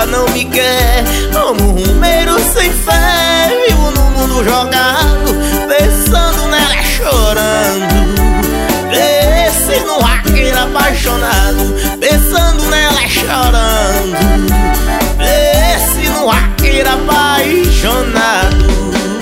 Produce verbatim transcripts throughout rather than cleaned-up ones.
não me quer. Como um rumeiro sem fé, vivo no mundo jogado, pensando nela chorando. Pense num vaqueiro apaixonado, pensando nela chorando. Pense num vaqueiro apaixonado.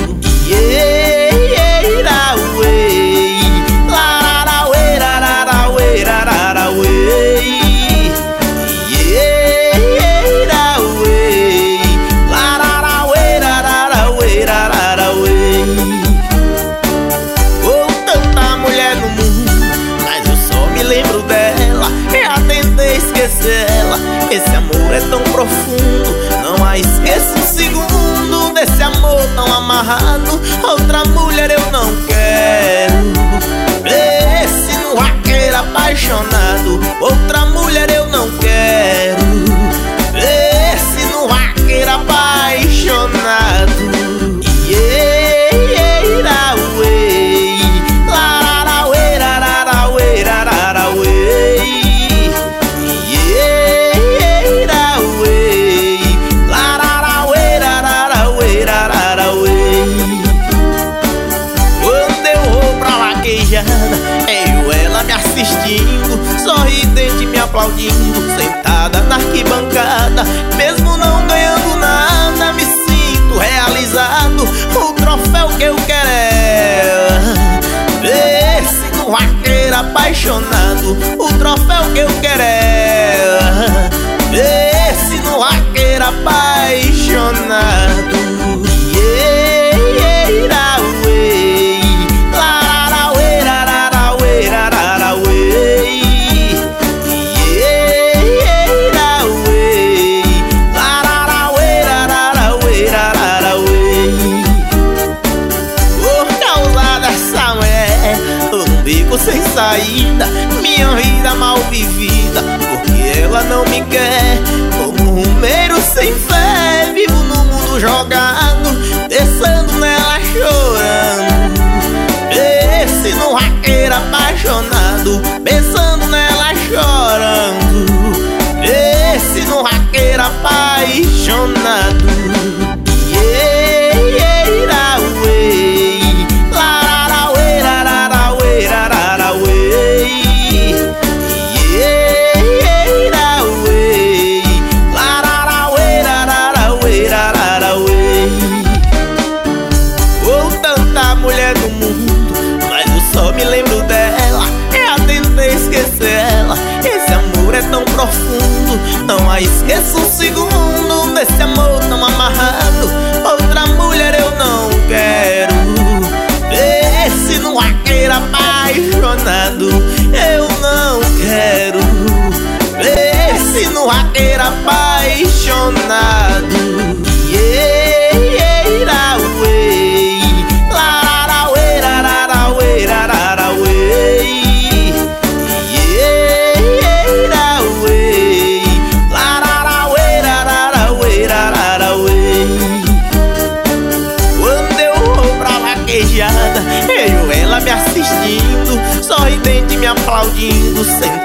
Ela, esse amor é tão profundo, não a esqueço um segundo. Desse amor tão amarrado, outra mulher eu não quero. Esse no vaqueiro apaixonado, outra mulher eu não quero. Esse no vaqueiro apaixonado. Eu, ela me assistindo, sorridente me aplaudindo, sentada na arquibancada. Mesmo não ganhando nada, me sinto realizado. O troféu que eu quero é ela. Esse no vaqueiro apaixonado, o troféu que eu quero é ela. Esse no vaqueiro apaixonado. Sem saída, minha vida mal vivida, porque ela não me quer. Como um rumeiro sem fé, vivo no mundo jogado, pensando nela chorando. Esse no vaqueiro apaixonado, pensando nela chorando. Esse no vaqueiro apaixonado. Profundo, não a esqueço um segundo. Desse amor tão amarrado, outra mulher eu não quero. Esse no vaqueiro apaixonado eu não quero. Esse no vaqueiro apaixonado. Eu, ela me assistindo, sorridente me aplaudindo, sem